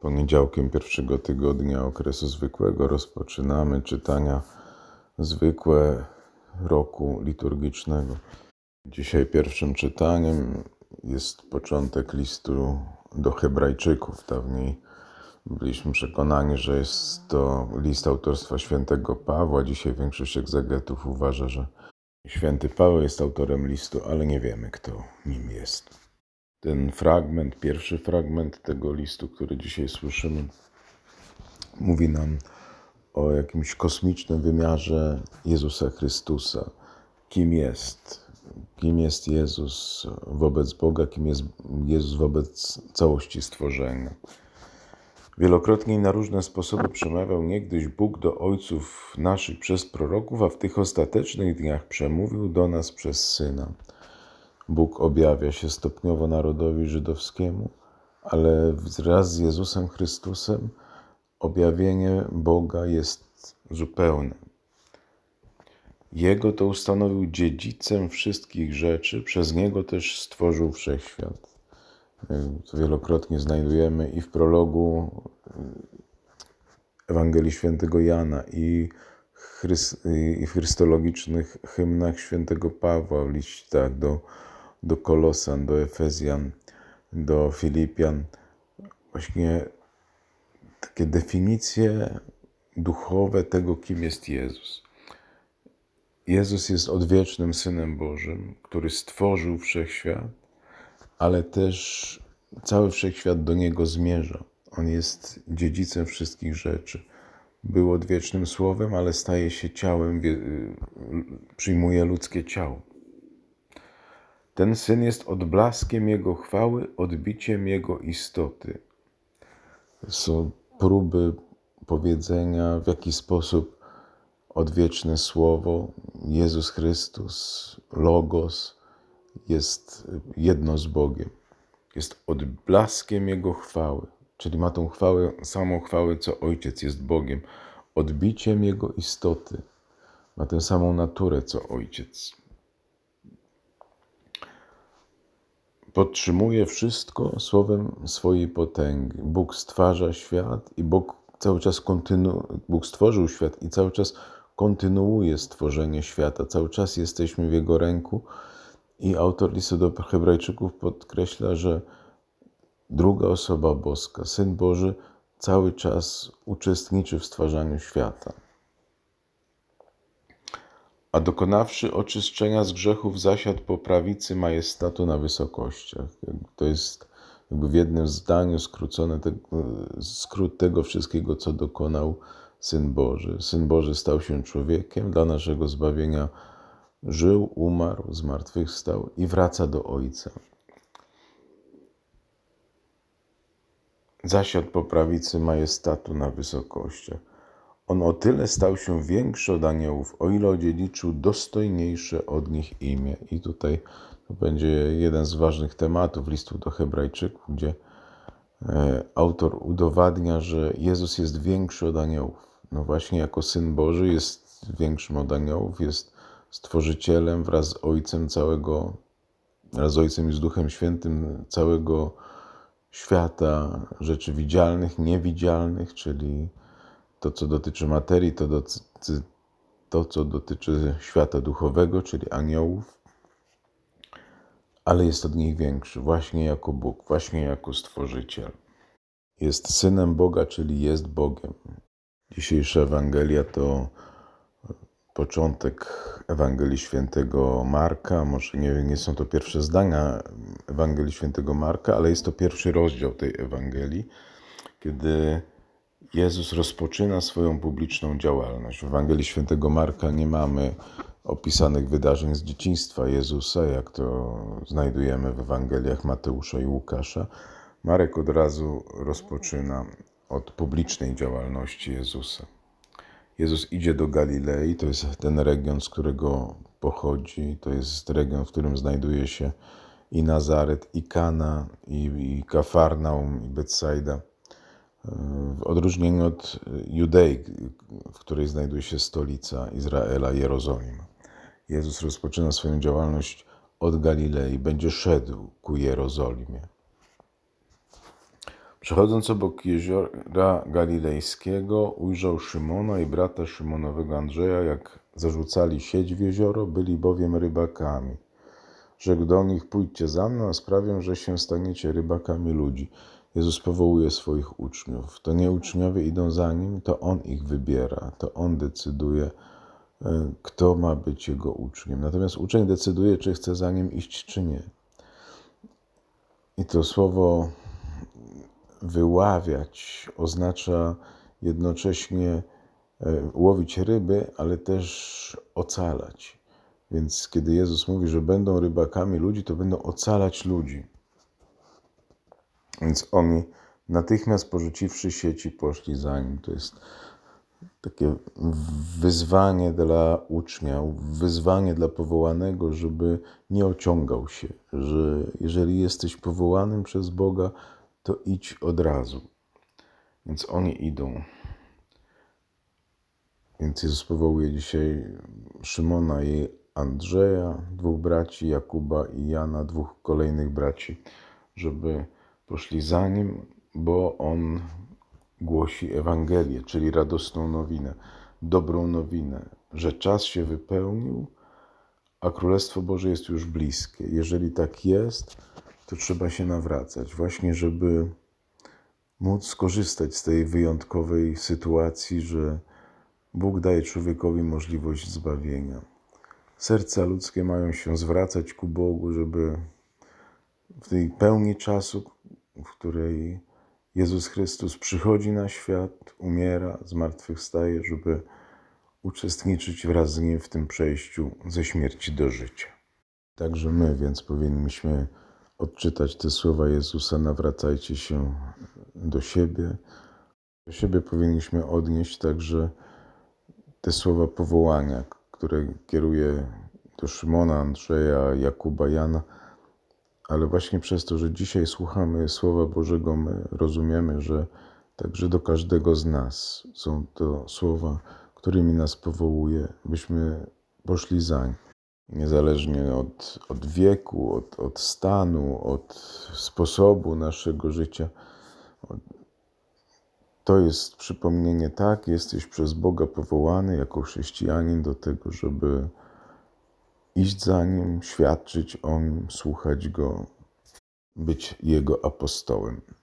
Poniedziałkiem pierwszego tygodnia okresu zwykłego rozpoczynamy czytania zwykłe roku liturgicznego. Dzisiaj pierwszym czytaniem jest początek listu do Hebrajczyków. Dawniej byliśmy przekonani, że jest to list autorstwa świętego Pawła. Dzisiaj większość egzegetów uważa, że święty Paweł jest autorem listu, ale nie wiemy, kto nim jest. Ten fragment, pierwszy fragment tego listu, który dzisiaj słyszymy, mówi nam o jakimś kosmicznym wymiarze Jezusa Chrystusa. Kim jest? Kim jest Jezus wobec Boga? Kim jest Jezus wobec całości stworzenia? Wielokrotnie i na różne sposoby przemawiał niegdyś Bóg do ojców naszych przez proroków, a w tych ostatecznych dniach przemówił do nas przez Syna. Bóg objawia się stopniowo narodowi żydowskiemu, ale wraz z Jezusem Chrystusem objawienie Boga jest zupełne. Jego to ustanowił dziedzicem wszystkich rzeczy, przez Niego też stworzył wszechświat. To wielokrotnie znajdujemy i w prologu Ewangelii Świętego Jana, i w chrystologicznych hymnach Świętego Pawła, w listach do Kolosan, do Efezjan, do Filipian. Właśnie takie definicje duchowe tego, kim jest Jezus. Jezus jest odwiecznym Synem Bożym, który stworzył wszechświat, ale też cały wszechświat do Niego zmierza. On jest dziedzicem wszystkich rzeczy. Był odwiecznym Słowem, ale staje się ciałem, przyjmuje ludzkie ciało. Ten Syn jest odblaskiem Jego chwały, odbiciem Jego istoty. Są próby powiedzenia, w jaki sposób odwieczne Słowo, Jezus Chrystus, Logos, jest jedno z Bogiem. Jest odblaskiem Jego chwały, czyli ma tą chwałę, samą chwałę, co Ojciec, jest Bogiem. Odbiciem Jego istoty, ma tę samą naturę, co Ojciec. Podtrzymuje wszystko słowem swojej potęgi. Bóg stwarza świat i Bóg stworzył świat i cały czas kontynuuje stworzenie świata. Cały czas jesteśmy w Jego ręku i autor listu do Hebrajczyków podkreśla, że druga osoba boska, Syn Boży, cały czas uczestniczy w stwarzaniu świata. A dokonawszy oczyszczenia z grzechów, zasiadł po prawicy majestatu na wysokościach. To jest jakby w jednym zdaniu skrót tego wszystkiego, co dokonał Syn Boży. Syn Boży stał się człowiekiem, dla naszego zbawienia żył, umarł, zmartwychwstał i wraca do Ojca. Zasiadł po prawicy majestatu na wysokościach. On o tyle stał się większy od aniołów, o ile odziedziczył dostojniejsze od nich imię. I tutaj to będzie jeden z ważnych tematów listu do Hebrajczyków, gdzie autor udowadnia, że Jezus jest większy od aniołów. No właśnie jako Syn Boży jest większym od aniołów, jest stworzycielem wraz z Ojcem i z Duchem Świętym całego świata rzeczy widzialnych, niewidzialnych, czyli to, co dotyczy materii, to, co dotyczy świata duchowego, czyli aniołów, ale jest od nich większy, właśnie jako Bóg, właśnie jako Stworzyciel. Jest Synem Boga, czyli jest Bogiem. Dzisiejsza Ewangelia to początek Ewangelii Świętego Marka. Może nie są to pierwsze zdania Ewangelii Świętego Marka, ale jest to pierwszy rozdział tej Ewangelii, kiedy Jezus rozpoczyna swoją publiczną działalność. W Ewangelii Świętego Marka nie mamy opisanych wydarzeń z dzieciństwa Jezusa, jak to znajdujemy w Ewangeliach Mateusza i Łukasza. Marek od razu rozpoczyna od publicznej działalności Jezusa. Jezus idzie do Galilei, to jest ten region, z którego pochodzi, to jest region, w którym znajduje się i Nazaret, i Kana, i Kafarnaum, i Betsaida. W odróżnieniu od Judei, w której znajduje się stolica Izraela, Jerozolima. Jezus rozpoczyna swoją działalność od Galilei, będzie szedł ku Jerozolimie. Przechodząc obok jeziora Galilejskiego, ujrzał Szymona i brata Szymonowego Andrzeja, jak zarzucali sieć w jezioro, byli bowiem rybakami. Rzekł do nich: pójdźcie za mną, a sprawię, że się staniecie rybakami ludzi. Jezus powołuje swoich uczniów. To nie uczniowie idą za Nim, to On ich wybiera, to On decyduje, kto ma być Jego uczniem. Natomiast uczeń decyduje, czy chce za Nim iść, czy nie. I to słowo wyławiać oznacza jednocześnie łowić ryby, ale też ocalać. Więc kiedy Jezus mówi, że będą rybakami ludzi, to będą ocalać ludzi. Więc oni natychmiast porzuciwszy sieci poszli za Nim. To jest takie wyzwanie dla ucznia, wyzwanie dla powołanego, żeby nie ociągał się, że jeżeli jesteś powołanym przez Boga, to idź od razu. Więc oni idą. Więc Jezus powołuje dzisiaj Szymona i Andrzeja, dwóch braci, Jakuba i Jana, dwóch kolejnych braci, żeby poszli za Nim, bo On głosi Ewangelię, czyli radosną nowinę, dobrą nowinę, że czas się wypełnił, a Królestwo Boże jest już bliskie. Jeżeli tak jest, to trzeba się nawracać, właśnie żeby móc skorzystać z tej wyjątkowej sytuacji, że Bóg daje człowiekowi możliwość zbawienia. Serca ludzkie mają się zwracać ku Bogu, żeby w tej pełni czasu, w której Jezus Chrystus przychodzi na świat, umiera, zmartwychwstaje, żeby uczestniczyć wraz z Nim w tym przejściu ze śmierci do życia. Także my więc powinniśmy odczytać te słowa Jezusa: nawracajcie się do siebie. Do siebie powinniśmy odnieść także te słowa powołania, które kieruje do Szymona, Andrzeja, Jakuba, Jana, ale właśnie przez to, że dzisiaj słuchamy Słowa Bożego, my rozumiemy, że także do każdego z nas są to słowa, którymi nas powołuje, byśmy poszli za Nim. Niezależnie od wieku, od stanu, od sposobu naszego życia. To jest przypomnienie: tak, jesteś przez Boga powołany jako chrześcijanin do tego, żeby iść za Nim, świadczyć o Nim, słuchać Go, być Jego apostołem.